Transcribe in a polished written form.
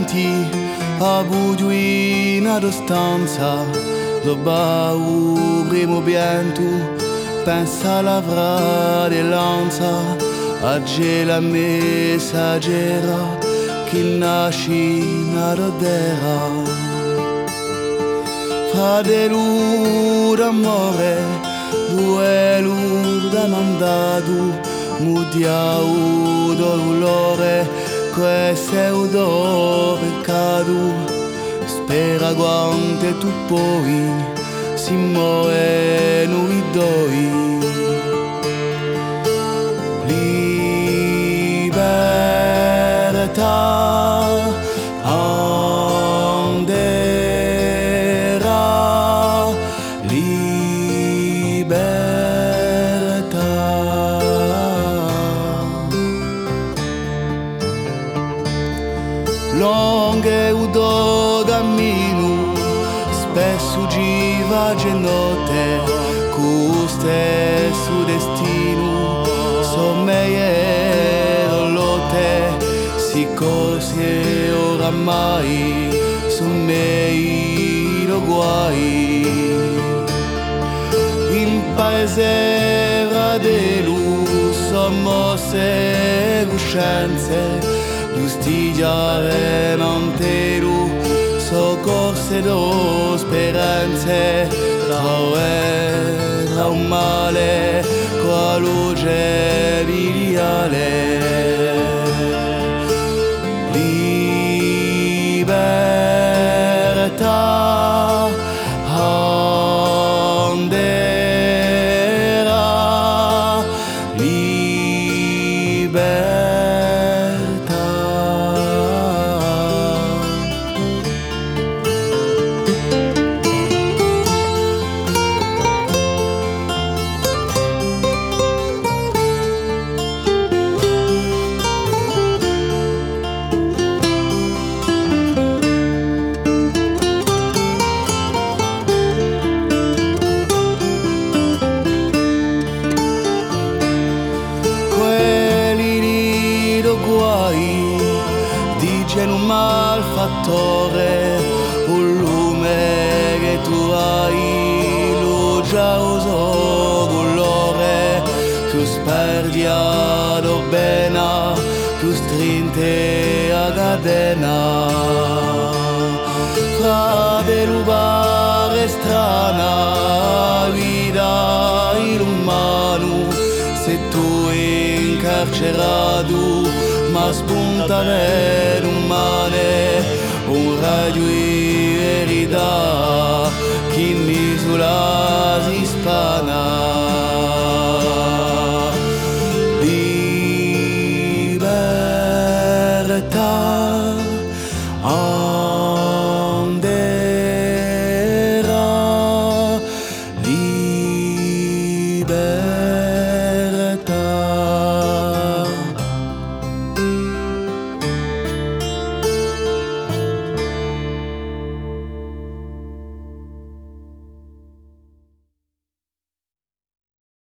senti a buio in stanza, dopo il primo pianto pensa alla fratellanza, a la messaggera che nasce in terra. Fratello d'amore, duello d'andato, mudiao dolore, questo è un peccato. Spera quante tu poi si muore noi due. Libertà anderà, libertà. Lunghe udo cammino, spesso giva notte, con stesso destino, sommeiero lotte, si cose oramai, sommeiro guai. In paese radelu, sommosse coscienze, giustiglia mentero, soccorse do speranze, tra un male, con la luce viriale. Libertà anderà, libertà. Dice un malfattore, un lume che tu hai, lo già uso colore, più sperdiato bene, più strinte a catena. Fratello pare strana, vita inumano, se tu incarcerato, ma spunta nell'umane un raggio di verità.